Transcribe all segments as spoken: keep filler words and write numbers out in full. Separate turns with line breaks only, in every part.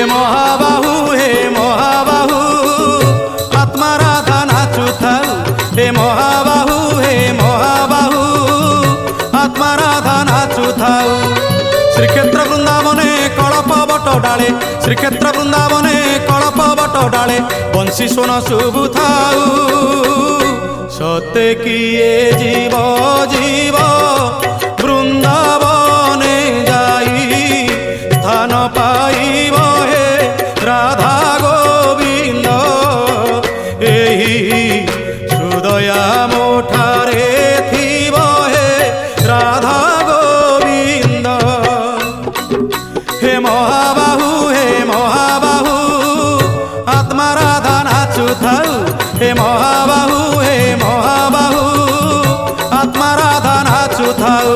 ମହାବାହୁ ହେ ମହାବାହୁ ଆତ୍ମା ରାଧା ନାଚୁଥାଉ। ହେ ମହାବାହୁ ହେ ମହାବାହୁ ଆତ୍ମା ରାଧା ନାଚୁଥାଉ। ଶ୍ରୀକ୍ଷେତ୍ର ବୃନ୍ଦାବନେ କଳପ ବଟ ଡାଳେ ଶ୍ରୀକ୍ଷେତ୍ର ବୃନ୍ଦାବନେ କଳପ ବଟ ଡାଳେ ବଂଶୀ ସ୍ୱନ ଶୁଭୁଥାଉ। ସତେ କିଏ ଯିବ ଯିବ ବୃନ୍ଦାବନେ ଯାଇ ସ୍ଥାନ ପାଇବ ହେ ରାଧା ଗୋବିନ୍ଦ। ଏହି ହୃଦୟା ମୋଠାରେ ଥିବ ହେ ରାଧା ଗୋବିନ୍ଦ। ହେ ମହାବାହୁ ହେ ମହାବାହୁ ଆତ୍ମା ରାଧା ନାଚୁଥାଉ। ହେ ମହାବାହୁ ହେ ମହାବାହୁ ଆତ୍ମା ରାଧା ନାଚୁଥାଉ।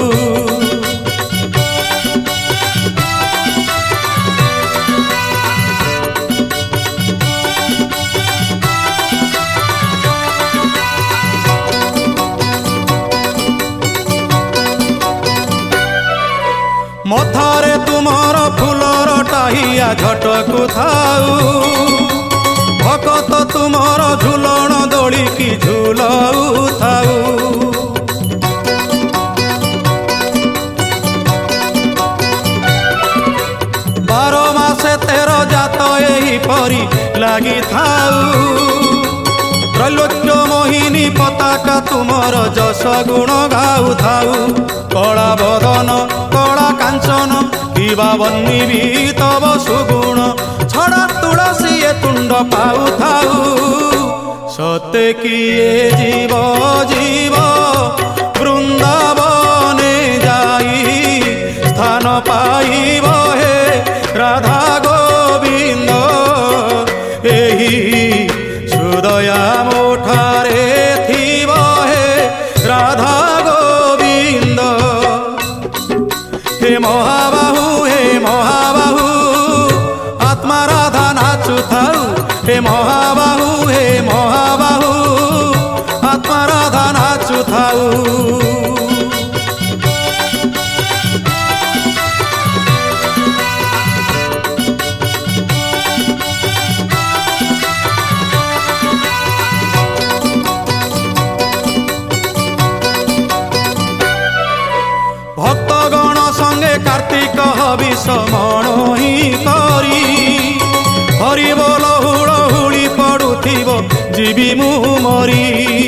ମଥାରେ ତୁମର ଫୁଲର ଟାହିଆ ଝଟକୁ ଥାଉ। ଭକତ ତୁମର ଝୁଲଣ ଦୋଳିକି ଝୁଲଉଥାଉ। ବାର ମାସେ ତେର ଜାତ ଏହିପରି ଲାଗିଥାଉ। ତ୍ରୈଲୋକ୍ୟ ମୋହିନୀ ପତାକା ତୁମର ଯଶ ଗୁଣ ଗାଉଥାଉ। କଳା ବଦନ କଳା କାଞ୍ଚନ କିବା ବନ୍ନି ବି ତବ ସୁଗୁଣ ଛଡ଼ା ତୁଳସୀ ଏ ତୁଣ୍ଡ ପାଉଥାଉ। ସତେ କିଏ ଯିବ ଯିବ ବୃନ୍ଦାବନେ ଯାଇ ସ୍ଥାନ ପାଇବ ହେ ରାଧା ଗୋବିନ୍ଦ। ଏହି ହୃଦୟା ମୋଠାରେ ଥିବ ହେ ରାଧା ଗୋବିନ୍ଦ। ହେ ମହାବାହୁ ହେ ମହାବାହୁ ଆତ୍ମା ରାଧା ନାଚୁଥାଉ। ହେ ମହାବାହୁ ହେ ମହାବାହୁ ଆତ୍ମା ରାଧା ନାଚୁଥାଉ। ଭକ୍ତଗଣ ସଙ୍ଗେ କାର୍ତ୍ତିକ ହବିଷ ମଣୋହି କରି ହରିବୋଲ ହୁଳ ହୁଳି ପଡୁଥିବ ଯିବି ମୁଁ ମରି।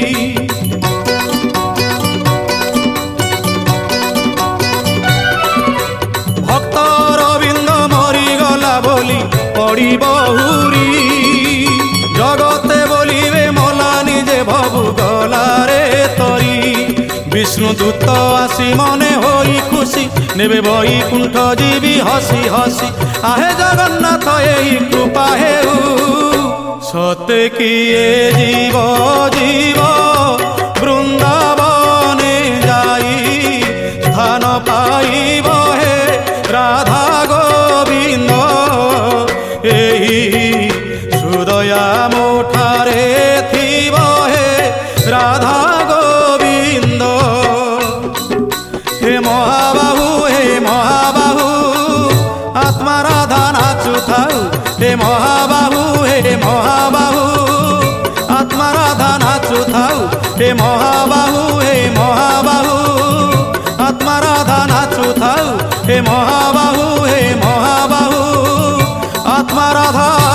ଭକ୍ତ ରବିନ୍ଦ ମରିଗଲା ବୋଲି ପଡ଼ିବ ହୁରି। ଜଗତେ ବୋଲିବେ ମଲା ନିଜେ ଭବୁ ଗଲାରେ ତରି। ବିଷ୍ଣୁ ଦୂତ ଆସି ମନେ ହୋଇ ଖୁସି ନେବେ ବୈକୁଣ୍ଠ ଯିବି ହସି ହସି। ଆହେ ଜଗନ୍ନାଥ ଏହି କୃପା ହେଉ। ସତେ କିଏ ଯିବ ଯିବ ବୃନ୍ଦାବନେ ଯାଇ ସ୍ଥାନ ପାଇବ ହେ ରାଧା ଗୋବିନ୍ଦ। ଏହି ହୃଦୟା ମୋଠାରେ ଥିବ ହେ ରାଧା ଗୋବିନ୍ଦ। ହେ ମହାବାହୁ ହେ ମହାବାହୁ ଆତ୍ମା ରାଧା ନାଚୁଥାଉ। ହେ ମହାବାହୁ ହେ ମହାବାହୁ ଆତ୍ମା ରାଧା ନାଚୁଥାଉ। ହେ ମହାବାହୁ ହେ ମହାବାହୁ ଆତ୍ମା ରାଧା ନାଚୁଥାଉ। ହେ ମହାବାହୁ ହେ ମହାବାହୁ ଆତ୍ମା ରାଧା